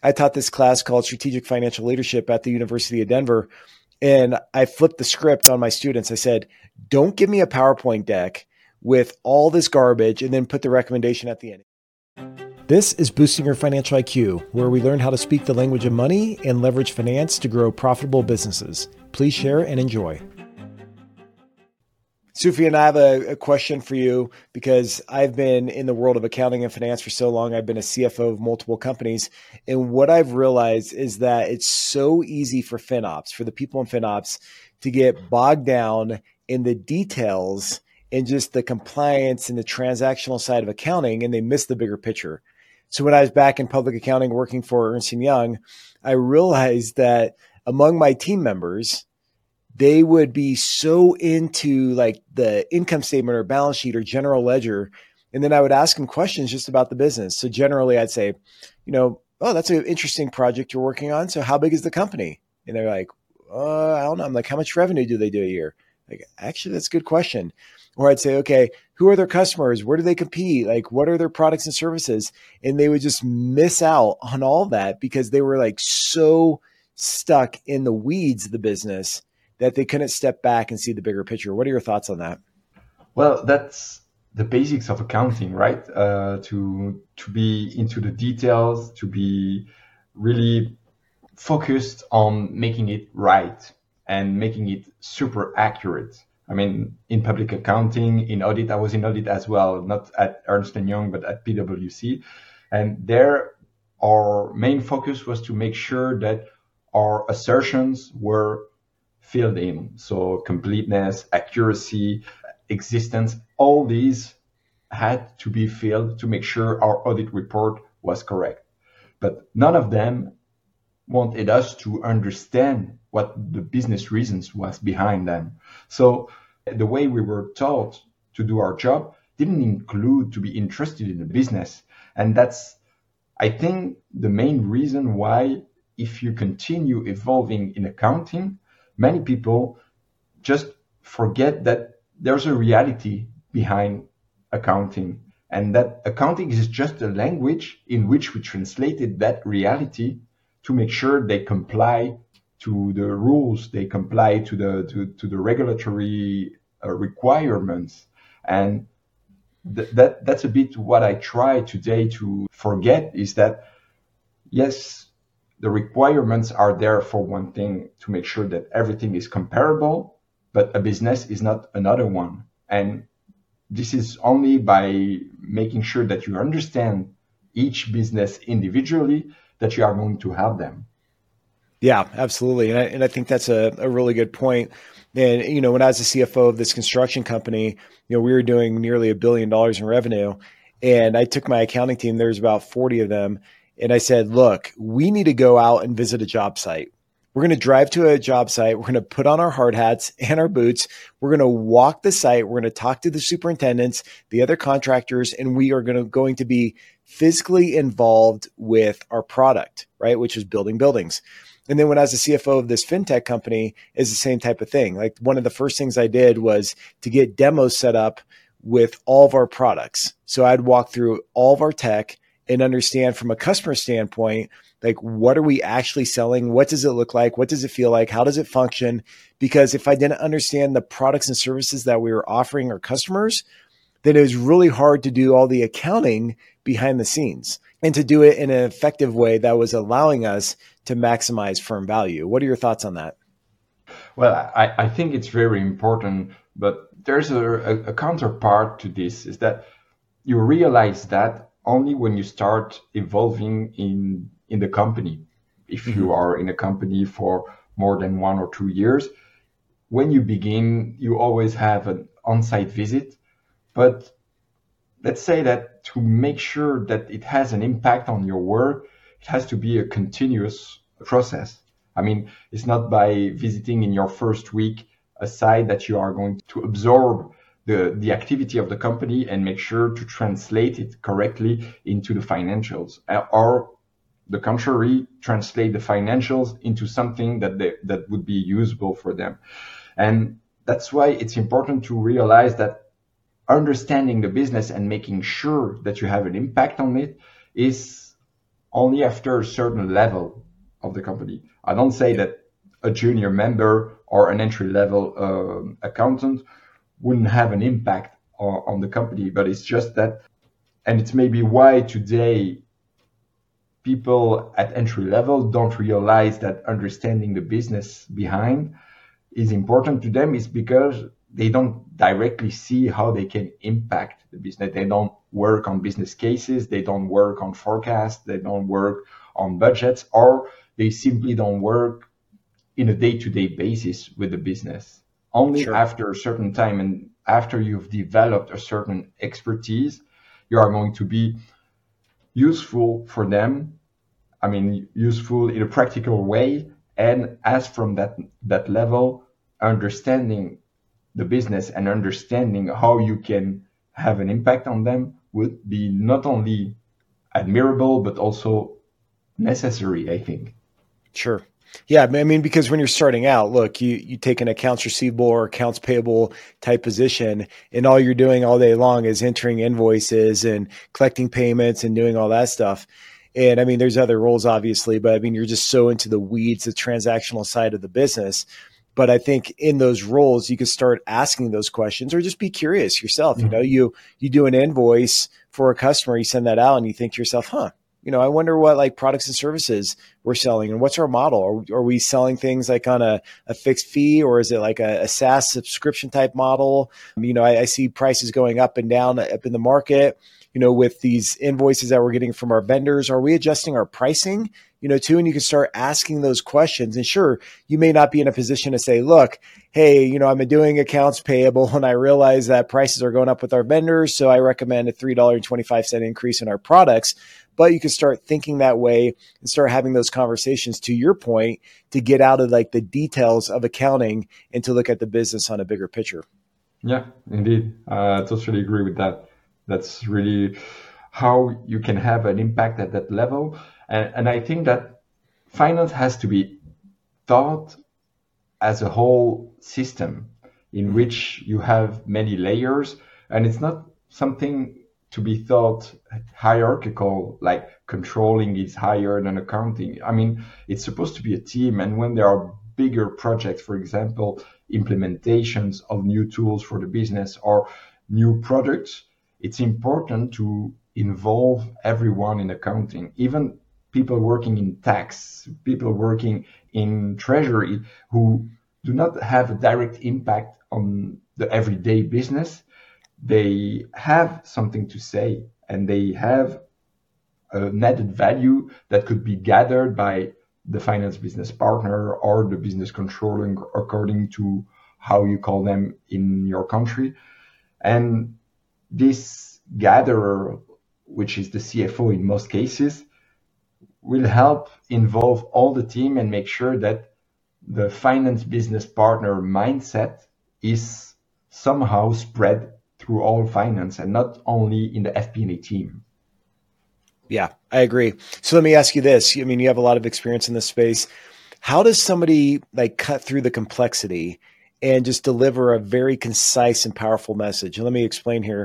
I taught this class called Strategic Financial Leadership at the University of Denver. And I flipped the script on my students. I said, don't give me a PowerPoint deck with all this garbage and then put the recommendation at the end. This is Boosting Your Financial IQ, where we learn how to speak the language of money and leverage finance to grow profitable businesses. Please share and enjoy. Sufyan, I have a question for you because I've been in the world of accounting and finance for so long. I've been a CFO of multiple companies. And what I've realized is that it's so easy for FinOps, for the people in FinOps, to get bogged down in the details and just the compliance and the transactional side of accounting, and they miss the bigger picture. So when I was back in public accounting working for Ernst & Young, I realized that among my team members, they would be so into like the income statement or balance sheet or general ledger. And then I would ask them questions just about the business. So generally I'd say, oh, that's an interesting project you're working on. So how big is the company? And they're like, I don't know. I'm like, how much revenue do they do a year? Like, actually, that's a good question. Or I'd say, okay, who are their customers? Where do they compete? Like, what are their products and services? And they would just miss out on all that because they were like so stuck in the weeds of the business that they couldn't step back and see the bigger picture. What are your thoughts on that? Well, that's the basics of accounting, right? To be into the details, to be really focused on making it right and making it super accurate. I mean, in public accounting, in audit, I was in audit as well, not at Ernst & Young, but at PwC. And there, our main focus was to make sure that our assertions were filled in. So completeness, accuracy, existence, all these had to be filled to make sure our audit report was correct. But none of them wanted us to understand what the business reasons was behind them. So the way we were taught to do our job didn't include to be interested in the business. And that's, I think, the main reason why if you continue evolving in accounting, many people just forget that there's a reality behind accounting and that accounting is just a language in which we translated that reality to make sure they comply to the rules, they comply to the regulatory requirements. And that's a bit what I try today to forget is that, yes, the requirements are there for one thing to make sure that everything is comparable, but a business is not another one. And this is only by making sure that you understand each business individually that you are going to help them. Yeah, absolutely. And I think that's a really good point. And, when I was the CFO of this construction company, we were doing nearly $1 billion in revenue. And I took my accounting team, there's about 40 of them. And I said, look, we need to go out and visit a job site. We're going to drive to a job site. We're going to put on our hard hats and our boots. We're going to walk the site. We're going to talk to the superintendents, the other contractors, and we are going to be physically involved with our product, right? Which is building buildings. And then when I was the CFO of this fintech company, is the same type of thing. Like one of the first things I did was to get demos set up with all of our products. So I'd walk through all of our tech and understand from a customer standpoint, like what are we actually selling? What does it look like? What does it feel like? How does it function? Because if I didn't understand the products and services that we were offering our customers, then it was really hard to do all the accounting behind the scenes and to do it in an effective way that was allowing us to maximize firm value. What are your thoughts on that? Well, I think it's very important, but there's a counterpart to this is that you realize that only when you start evolving in the company. If you are in a company for more than 1 or 2 years, when you begin, you always have an on-site visit. But let's say that to make sure that it has an impact on your work, it has to be a continuous process. I mean, it's not by visiting in your first week a site that you are going to absorb the activity of the company and make sure to translate it correctly into the financials, or the contrary, translate the financials into something that would be usable for them. And that's why it's important to realize that understanding the business and making sure that you have an impact on it is only after a certain level of the company. I don't say that a junior member or an entry level accountant wouldn't have an impact on the company, but it's just that, and it's maybe why today people at entry level don't realize that understanding the business behind is important to them, is because they don't directly see how they can impact the business. They don't work on business cases, they don't work on forecasts, they don't work on budgets, or they simply don't work in a day-to-day basis with the business. Only after a certain time and after you've developed a certain expertise, you are going to be useful for them. I mean, useful in a practical way. And as from that level, understanding the business and understanding how you can have an impact on them would be not only admirable, but also necessary, I think. Sure. Yeah. I mean, because when you're starting out, look, you take an accounts receivable or accounts payable type position, and all you're doing all day long is entering invoices and collecting payments and doing all that stuff. And I mean, there's other roles, obviously, but I mean, you're just so into the weeds, the transactional side of the business. But I think in those roles, you can start asking those questions or just be curious yourself. Mm-hmm. You do an invoice for a customer, you send that out and you think to yourself, I wonder what like products and services we're selling and what's our model? Are we selling things like on a fixed fee, or is it like a SaaS subscription type model? I see prices going up and down up in the market, with these invoices that we're getting from our vendors. Are we adjusting our pricing, too? And you can start asking those questions. And sure, you may not be in a position to say, look, hey, I'm doing accounts payable and I realize that prices are going up with our vendors, so I recommend a $3.25 increase in our products. But you can start thinking that way and start having those conversations, to your point, to get out of like the details of accounting and to look at the business on a bigger picture. Yeah, indeed. I totally agree with that. That's really how you can have an impact at that level. And I think that finance has to be thought as a whole system in which you have many layers, and it's not something to be thought hierarchical, like controlling is higher than accounting. I mean, it's supposed to be a team. And when there are bigger projects, for example, implementations of new tools for the business or new products, it's important to involve everyone in accounting, even people working in tax, people working in treasury who do not have a direct impact on the everyday business. They have something to say and they have an added value that could be gathered by the finance business partner or the business controller, according to how you call them in your country. And this gatherer, which is the CFO in most cases, will help involve all the team and make sure that the finance business partner mindset is somehow spread through all finance and not only in the FP&A team. Yeah, I agree. So let me ask you this. I mean, you have a lot of experience in this space. How does somebody like cut through the complexity and just deliver a very concise and powerful message? And let me explain here.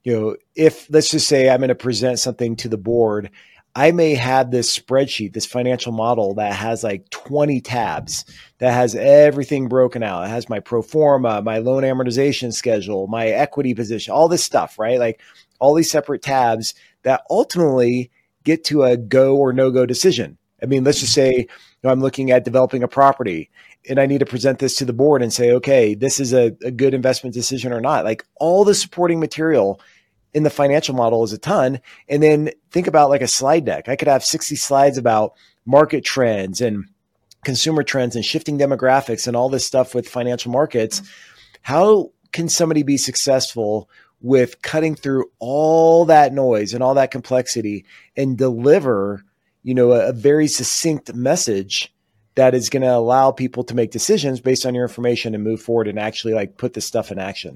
If let's just say I'm going to present something to the board, I may have this spreadsheet, this financial model that has like 20 tabs, that has everything broken out. It has my pro forma, my loan amortization schedule, my equity position, all this stuff, right? Like all these separate tabs that ultimately get to a go or no go decision. I mean, let's just say I'm looking at developing a property and I need to present this to the board and say, okay, this is a good investment decision or not. Like all the supporting material in the financial model is a ton. And then think about like a slide deck. I could have 60 slides about market trends and consumer trends and shifting demographics and all this stuff with financial markets. How can somebody be successful with cutting through all that noise and all that complexity and deliver, a very succinct message that is going to allow people to make decisions based on your information and move forward and actually like put this stuff in action?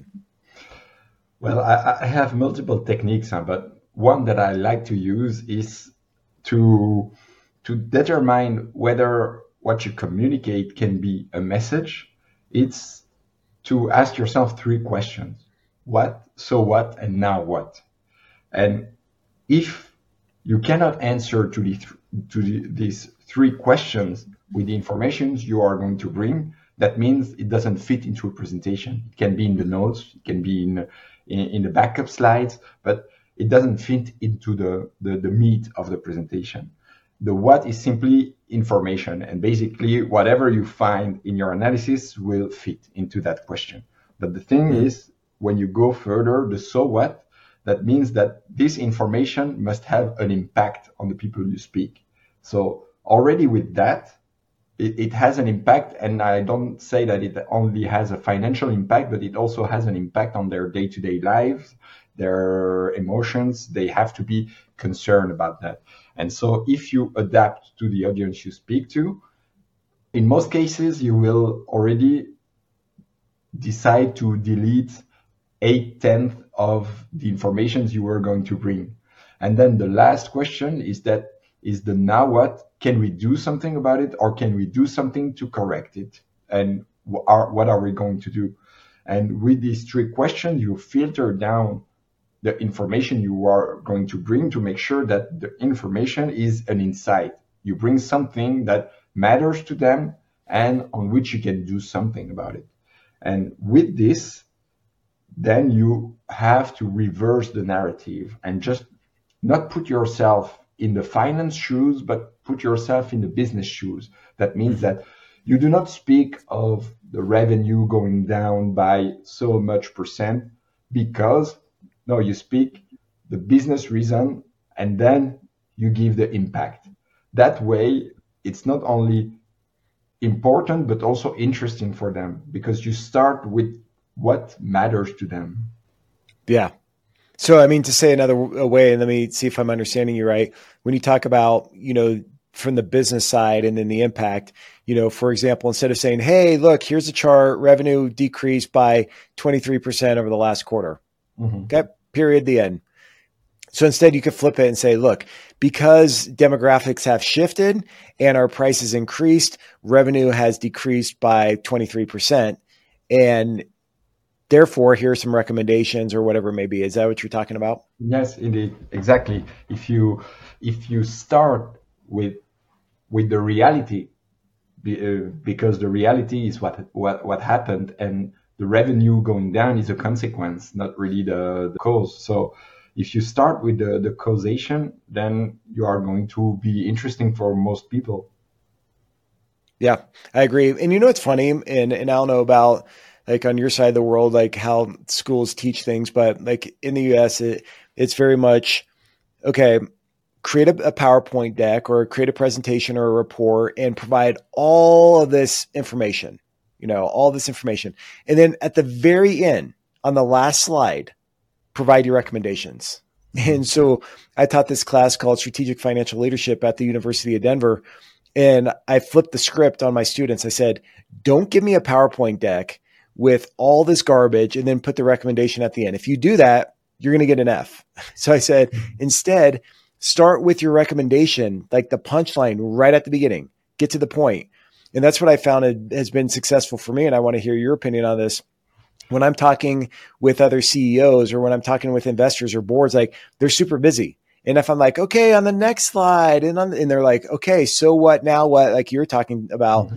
Well, I have multiple techniques, but one that I like to use is to determine whether what you communicate can be a message. It's to ask yourself 3 questions. What, so what, and now what? And if you cannot answer to these three questions with the information you are going to bring, that means it doesn't fit into a presentation. It can be in the notes, it can be in the backup slides, but it doesn't fit into the meat of the presentation. The what is simply information, and basically whatever you find in your analysis will fit into that question. But the thing is, when you go further, the so what, that means that this information must have an impact on the people you speak. So already with that, it has an impact, and I don't say that it only has a financial impact, but it also has an impact on their day-to-day lives, their emotions. They have to be concerned about that. And so if you adapt to the audience you speak to, in most cases, you will already decide to delete 8/10 of the information you were going to bring. And then the last question is the now what? Can we do something about it, or can we do something to correct it? And what are we going to do? And with these three questions, you filter down the information you are going to bring to make sure that the information is an insight. You bring something that matters to them and on which you can do something about it. And with this, then you have to reverse the narrative and just not put yourself in the finance shoes, but put yourself in the business shoes. That means that you do not speak of the revenue going down by so much percent because, no, you speak the business reason and then you give the impact. That way, it's not only important, but also interesting for them because you start with what matters to them. Yeah. So, I mean, to say another way, and let me see if I'm understanding you right. When you talk about, from the business side and then the impact, for example, instead of saying, hey, look, here's a chart, revenue decreased by 23% over the last quarter. Mm-hmm. Okay. Period. The end. So instead you could flip it and say, look, because demographics have shifted and our prices increased, revenue has decreased by 23%. And therefore, here are some recommendations or whatever it may be. Is that what you're talking about? Yes, indeed. Exactly. If you start with the reality, because the reality is what happened, and the revenue going down is a consequence, not really the cause. So if you start with the causation, then you are going to be interesting for most people. Yeah, I agree. And it's funny, and I don't know about like on your side of the world, like how schools teach things, but like in the US, it's very much, okay, create a PowerPoint deck or create a presentation or a report and provide all of this information, all this information. And then at the very end, on the last slide, provide your recommendations. And so I taught this class called Strategic Financial Leadership at the University of Denver. And I flipped the script on my students. I said, don't give me a PowerPoint deck with all this garbage and then put the recommendation at the end. If you do that, you're going to get an F. So I said, instead, start with your recommendation, like the punchline right at the beginning, get to the point. And that's what I found has been successful for me. And I want to hear your opinion on this. When I'm talking with other CEOs or when I'm talking with investors or boards, like they're super busy. And if I'm like, okay, on the next slide, and they're like, okay, so what now? What, like you're talking about,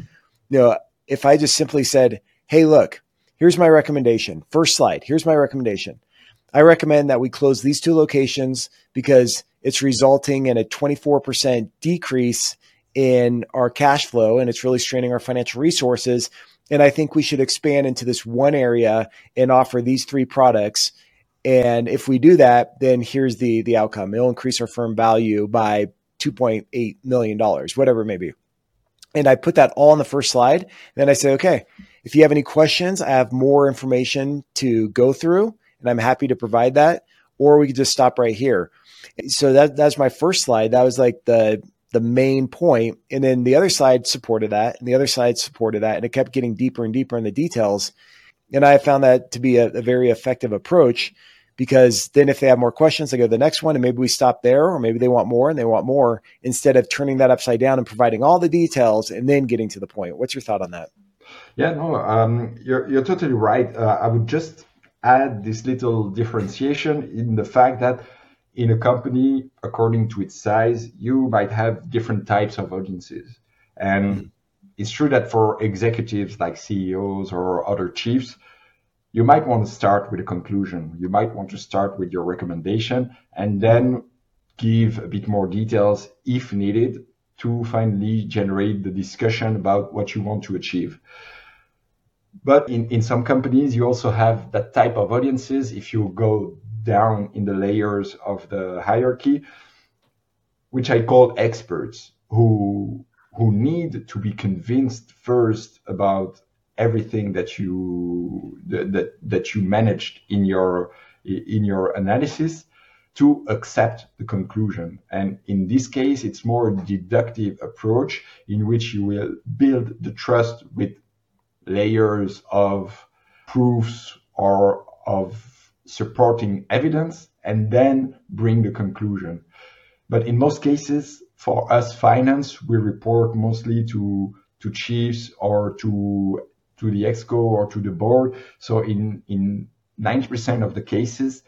if I just simply said, hey, look, here's my recommendation. First slide. Here's my recommendation. I recommend that we close these two locations because it's resulting in a 24% decrease in our cash flow, and it's really straining our financial resources. And I think we should expand into this one area and offer these three products. And if we do that, then here's the outcome. It'll increase our firm value by $2.8 million, whatever it may be. And I put that all on the first slide. Then I say, okay, if you have any questions, I have more information to go through, and I'm happy to provide that, or we could just stop right here. So that's my first slide. That was like the main point. And then the other side supported that, and the other side supported that. And it kept getting deeper and deeper in the details. And I found that to be a very effective approach, because then if they have more questions, they go to the next one, and maybe we stop there, or maybe they want more and they want more, instead of turning that upside down and providing all the details and then getting to the point. What's your thought on that? Yeah, no, you're totally right. I would just add this little differentiation in the fact that in a company, according to its size, you might have different types of audiences. And it's true that for executives like CEOs or other chiefs, you might want to start with a conclusion. You might want to start with your recommendation and then give a bit more details if needed to finally generate the discussion about what you want to achieve. But in some companies, you also have that type of audiences. If you go down in the layers of the hierarchy, which I call experts, who need to be convinced first about everything that you managed in your analysis to accept the conclusion. And in this case, it's more a deductive approach in which you will build the trust with layers of proofs or of supporting evidence and then bring the conclusion. But in most cases, for us finance, we report mostly to chiefs or to the exco or to the board. So in 90% of the cases,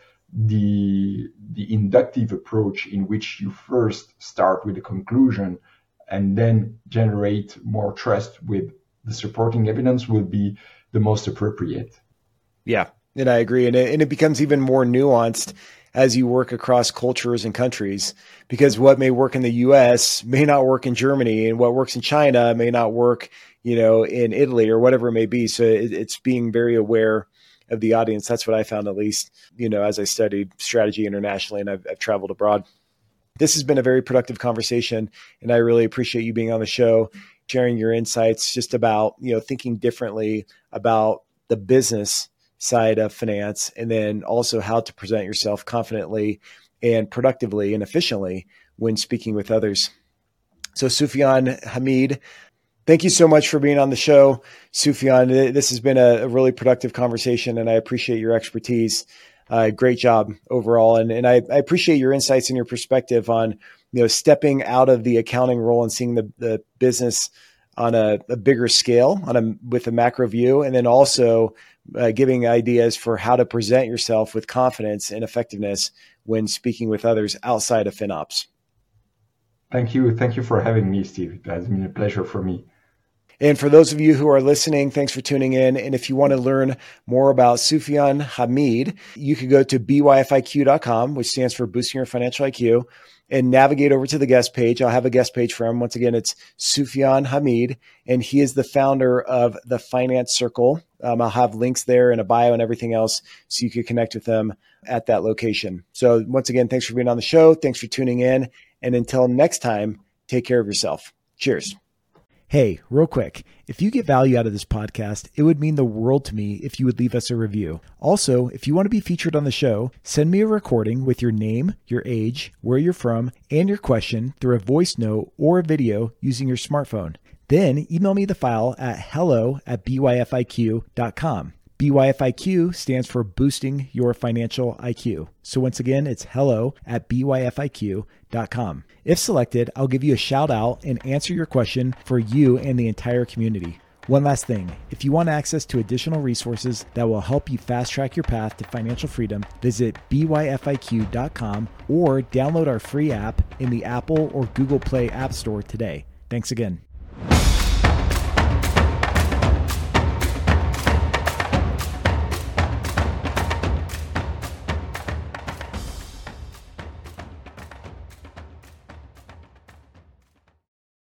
the inductive approach in which you first start with the conclusion and then generate more trust with the supporting evidence will be the most appropriate. Yeah, and I agree. And it becomes even more nuanced as you work across cultures and countries, because what may work in the US may not work in Germany, and what works in China may not work, in Italy or whatever it may be. So it's being very aware of the audience. That's what I found, at least, as I studied strategy internationally and I've traveled abroad. This has been a very productive conversation, and I really appreciate you being on the show, sharing your insights just about, thinking differently about the business side of finance, and then also how to present yourself confidently and productively and efficiently when speaking with others. So Soufiane Hamid, thank you so much for being on the show. Soufiane, this has been a really productive conversation, and I appreciate your expertise. Great job overall. And I appreciate your insights and your perspective on, stepping out of the accounting role and seeing the business on a bigger scale, with a macro view, and then also giving ideas for how to present yourself with confidence and effectiveness when speaking with others outside of FinOps. Thank you. Thank you for having me, Steve. It has been a pleasure for me. And for those of you who are listening, thanks for tuning in. And if you want to learn more about Soufiane Hamid, you could go to byfiq.com, which stands for Boosting Your Financial IQ, and navigate over to the guest page. I'll have a guest page for him. Once again, it's Soufiane Hamid, and he is the founder of the Finance Circle. I'll have links there and a bio and everything else so you can connect with them at that location. So once again, thanks for being on the show. Thanks for tuning in. And until next time, take care of yourself. Cheers. Hey, real quick, if you get value out of this podcast, it would mean the world to me if you would leave us a review. Also, if you want to be featured on the show, send me a recording with your name, your age, where you're from, and your question through a voice note or a video using your smartphone. Then email me the file at hello@byfiq.com. BYFIQ stands for Boosting Your Financial IQ. So once again, it's hello@byfiq.com. If selected, I'll give you a shout out and answer your question for you and the entire community. One last thing, if you want access to additional resources that will help you fast track your path to financial freedom, visit byfiq.com or download our free app in the Apple or Google Play App Store today. Thanks again.